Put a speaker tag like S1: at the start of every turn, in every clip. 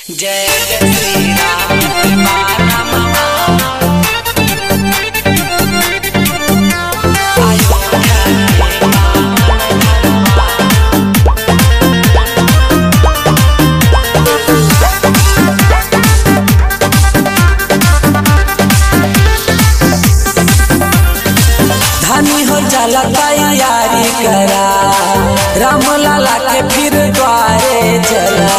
S1: जय जय श्री राम बाला मामा धनी हो जाला तैयारी करा राम लाला के फिर द्वारे चला।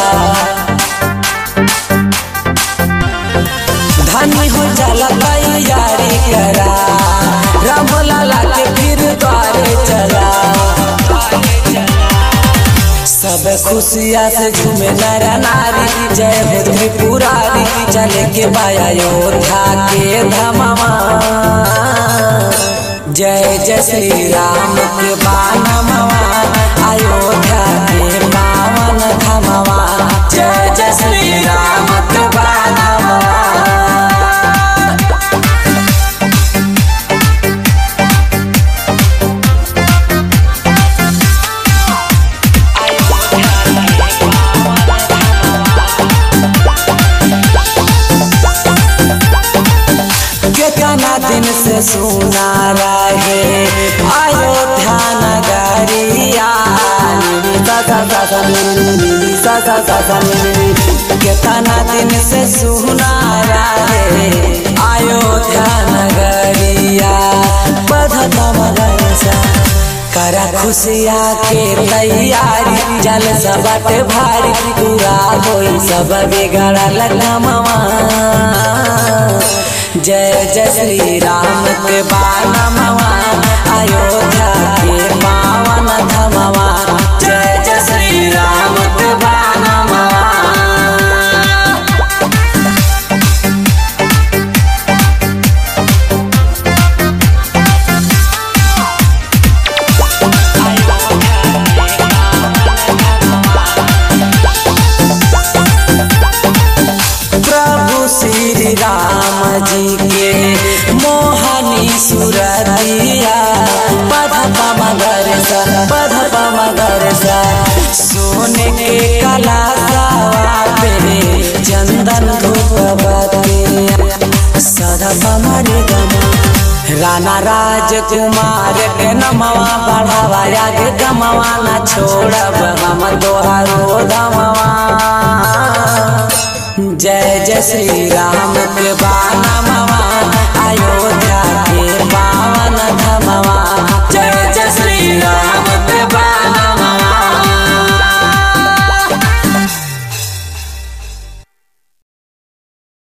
S1: धनी हो जाला तैयारी करा राम लाला के फिर द्वारे चला। सब खुशिया से झूमे नर नारी जय हो त्रिपुरारी चले के बाया योद्धा के धमावा। जय जय श्री राम के बानमवा अयोध्या के पावन धमवा। जय जय श्री राम के बानमवा। कितना दिन से सुना रहे अयोध्या नगरिया कितना दिन से सुना रहे अयोध्या नगरिया करा खुशिया के तैयारी जल सबट भारी पूरा होई सब बिगड़ल कामवा। जय जय श्री राम के बानमवा अयोध्या के पावन धमवा। जय जय श्री राम के बानमवा। प्रभु श्री राम जी के मोहनी सुरतिया पधपा मगर सा सोने के कलासावा पे चंदन धूप बतिया सदा मरे गमा। राणा राजकुमार के नमवा बढ़ावा आगे गमवा न छोड़ब हम तोहारो धमवा। जय जय श्री राम के